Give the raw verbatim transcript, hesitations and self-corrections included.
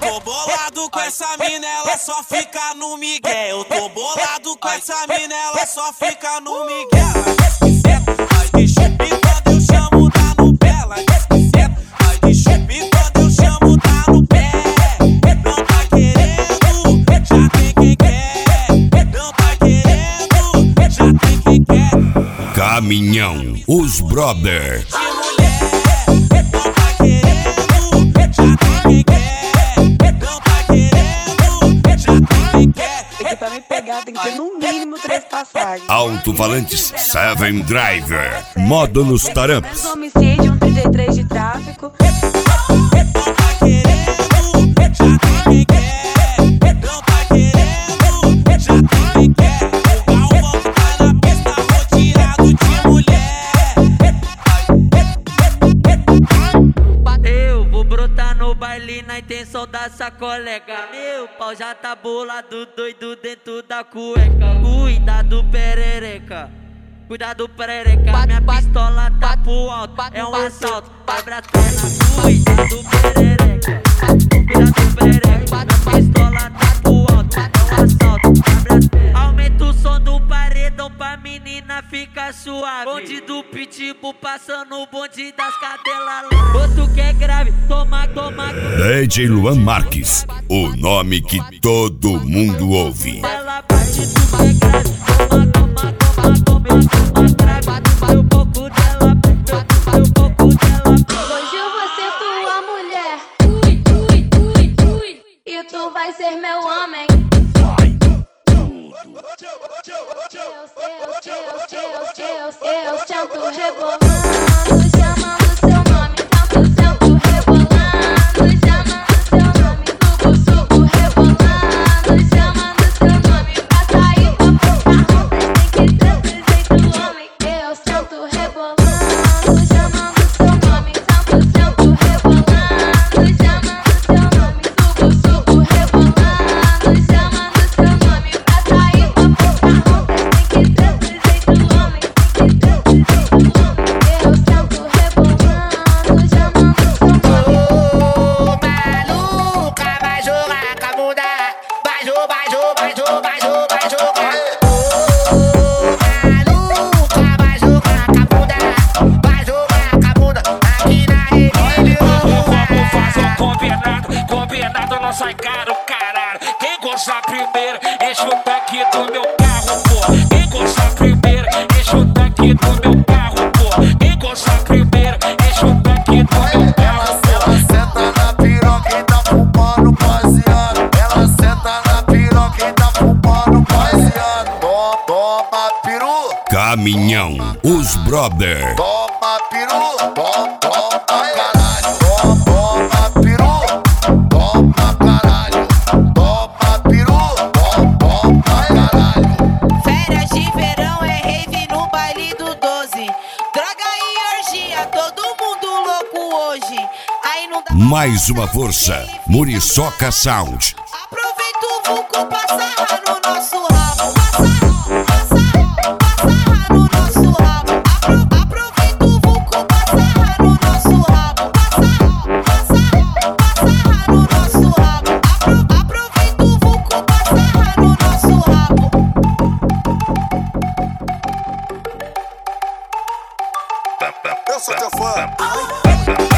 tô bolado com essa mina, ela só fica no migué. Eu tô bolado com essa mina, ela só fica no migué. Ela diz que senta, mas de chupi quando eu chamo tá no pé. Ela diz que senta, mas de chupi quando eu chamo tá no pé. Não tá querendo, já tem quem quer. Não tá querendo, já tem quem quer. Caminhão, os brothers. De mulher, não tá querendo, já tem quem quer. Não tá querendo, já tem quem quer. É que pra me pegar tem que ter no mínimo três passagens. Alto-falantes Seven Driver. Módulos Taramps. Um homicídio, um trinta e três de tráfico. Não tá querendo, já tem quem quer. Não tá querendo, já tem quem quer. O Galvão que tá na pista rodeado de mulher. Eu vou brotar no baile na intenção dessa colega. Meu pau já tá bolado, doido dentro da cueca. Cuidado, perereca. Cuidado, perereca. Minha pistola tá pro alto, é um assalto. Abre a perna, cuidado, perereca. Cuidado, perereca. Minha pistola tá pro alto, é um assalto. Abre as pernas. Aumenta o som do paredão pra menina ficar suave. Bonde do pitbull passando o bonde das cadelas. Outro que é grave, toma, toma. D J Luan Marques, o nome que todo mundo ouve. Ela bate, tu que é grave. Toma, toma, toma, toma. Eu toma grave. Vai um pouco dela, vai um pouco dela. Hoje eu vou ser tua mulher. Ui, ui, ui, ui. E tu vai ser meu homem. Eu, eu, eu, eu, eu, eu sento rebolando, chamando seu nome. Tanto sento rebolando, chamando seu nome. Suco, suco, rebolando, chamando seu nome. Pra sair pra puta, tem que ser do jeito homem. Eu sento rebolando, chamando seu nome. Tanto sento rebolando, chamando seu nome. Suco, suco, rebolando, chamando seu nome. Pra sair pra puta, tem que ser do jeito homem. Tem que ser do jeito homem. Eu sento rebolando, chamando seu nome. Ô, maluca, vai jogar com a bunda. Vai jogar, vai jogar, vai jogar, vai jogar, vai jogar. Ô, maluca, vai jogar com a bunda. Vai jogar com a bunda aqui na rebelião. Vamos fazer um combinado, combinado não sai caro, caralho. Quem gostar primeiro, enche o tanque do meu carro, pô. Quem gostar primeiro, enche o tanque do meu carro, pô. Quem gostar primeiro, enche o tanque do meu carro, pô. Ela senta na piroca e tá fumando baseado. Ela senta na piroca e tá fumando baseado. Toma, toma peru, Caminhão, os brothers. toma peru, toma, toma caralho. Toma, toma peru, toma caralho. Toma peru, toma, toma caralho. Férias de verão é rave no baile do doze. Droga e orgia, todo mundo louco hoje. Aí não dá. Mais uma força, Muriçoca Sound. Aproveita o vulco pra sarrar no nosso rabo. Passa, passa, passa no nosso rabo. Apro, aproveita o vulco pra sarrar no nosso rabo. Passa, passa, passa no nosso rabo. Apro, aproveita o vulco pra sarrar no nosso rabo. Eu sou teu fã.